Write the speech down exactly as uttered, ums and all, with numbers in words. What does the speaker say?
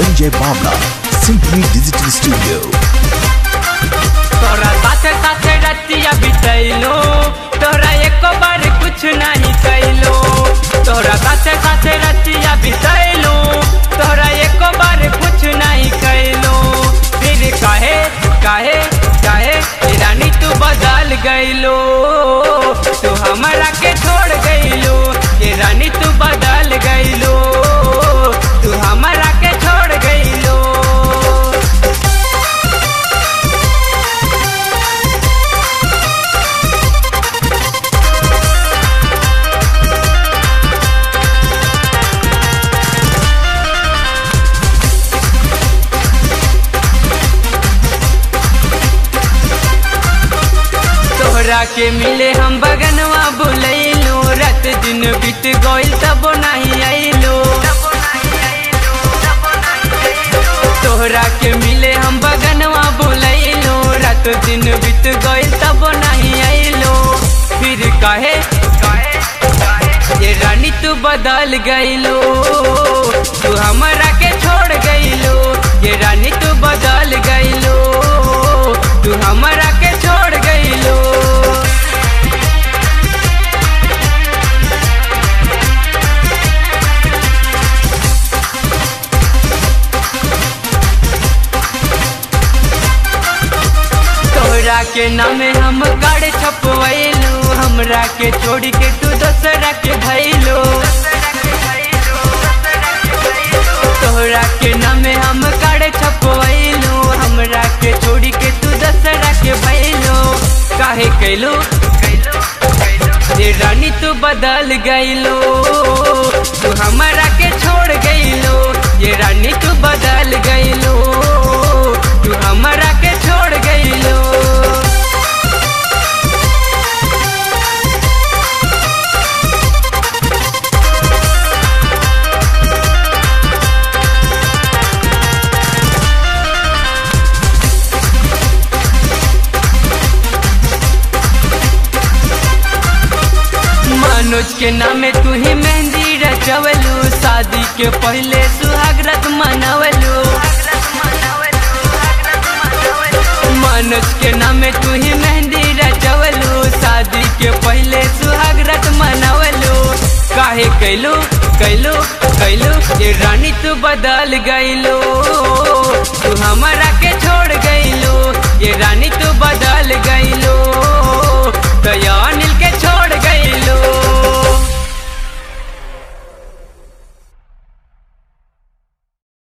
Ranjay Bamla, Simply Digital Studio. तोरा साथे साथे रतिया बितैलो, तोरा एको बार कुछ नहीं कैलो। तोरा साथे साथे रतिया बितैलो, तोरा एको बार कुछ नहीं कैलो। फिर काहे काहे काहे रानी तू बदल गइलो, तू हमरा के छोड़ गइलो। ये रानी तू बदल गइलो, तू हमरा के छोड़ गइलो। तोहरा के मिले हम बगनवा बुलैलो, रात दिन बीत गइल तब नहीं आइलो। तोहरा के मिले हम बगनवा बुलैलो, रात दिन बीत गइल तब नहीं आइलो। फिर काहे ये रानी तू बदल गइलो, तू हमरा के छोड़ गइलो। ये रानी तू बदल गइलो, तू हमरा के छोड़ गइलो। तोहरा के नामे हम गाड़ी छपवैलू, हमरा के छोड़ के तू दूसरा के भइलो। तोहरा के नामे हम गाड़ी छपवैलू, हमरा के छोड़ के तू दूसरा के भइलो। काहे कैलो ये रानी तू बदल गइलो, तू हमरा के छोड़ गइलो। ये रानी तू बदल गइलो, तू हमरा के छोड़ गइलो। मनोज के नामे तू ही मेहंदी रचवलू, शादी के पहले सुहागरात मनवलू। मनोज के नामे तू ही मेहंदी रचवलू, शादी के पहले सुहागरात मनवलू। काहे कैलो कैलो कैलो ये रानी तू बदल गइलो, तू हमरा के छोड़ गइलो। ये रानी